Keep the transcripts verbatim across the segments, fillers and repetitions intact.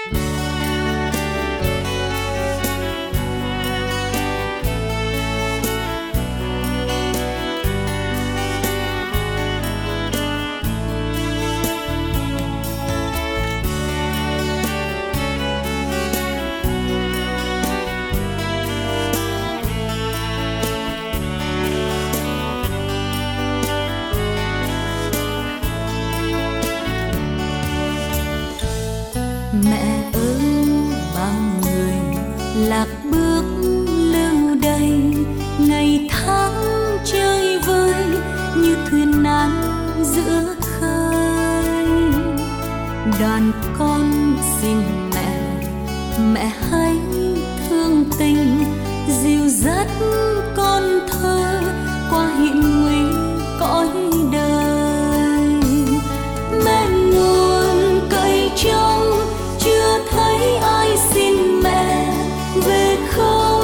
Mẹ ơi bao người lạc bước lưu đày, ngày tháng chơi vơi như thuyền nan giữa khơi. Đoàn con xin mẹ, mẹ hãy thương tình dìu dắt con thơ qua hiểm nguy cõi đời. Mẹ nguồn cậy trông chưa thấy ai xin mẹ về không.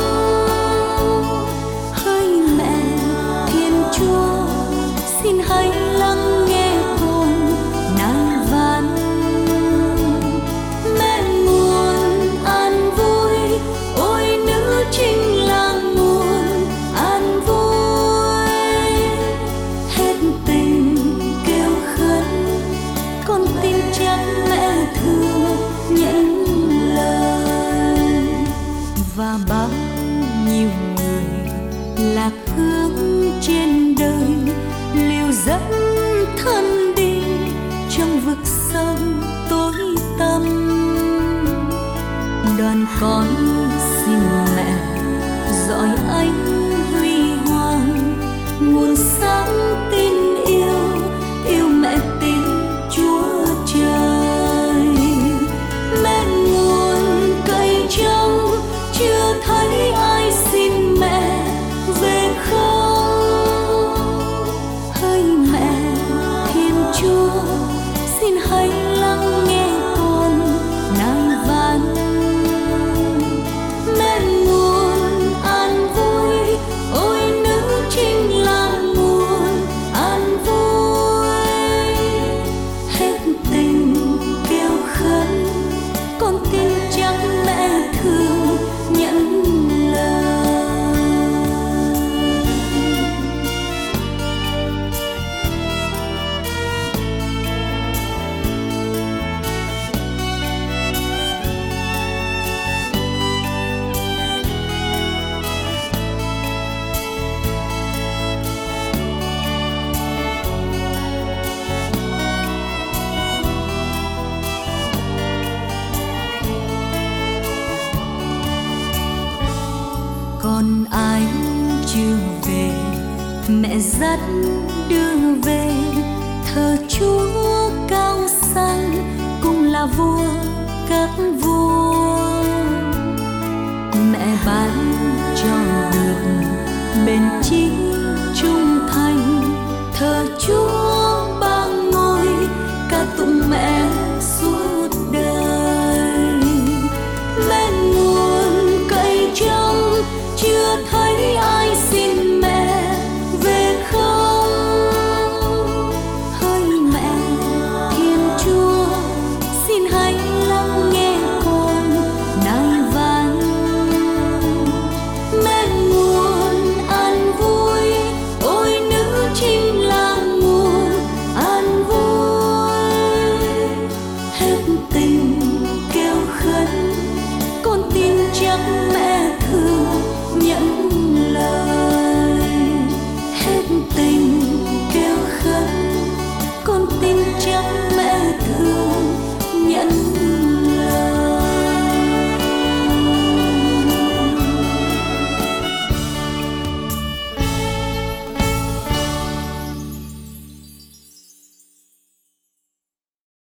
Hỡi mẹ Thiên Chúa, xin hãy lắng nghe con nài van. Mẹ nguồn an vui, ôi nữ chính là nguồn an vui. Hết tình kêu khấn, con tin chắc mẹ thương nhận lời. Và bao nhiêu người lạc hướng trên đời liều dẫn thân đi trong vực sâu tối tăm. Đoàn con xin mẹ dõi ánh huy hoàng, nguồn sáng tin yêu, yêu mẹ tin Chúa trời. Mẹ nguồn cậy trông chưa thấy ai xin mẹ về không. Hỡi mẹ Thiên Chúa, xin hãy lắng nghe con nài van. Mẹ nguồn an vui, ôi nữ chính là nguồn an vui. Hết tình kêu khấn, con tin chắc mẹ thương nhận lời. Còn ai chưa về, mẹ dắt đưa về thờ Chúa cao sang, cùng là vua các vua. Mẹ ban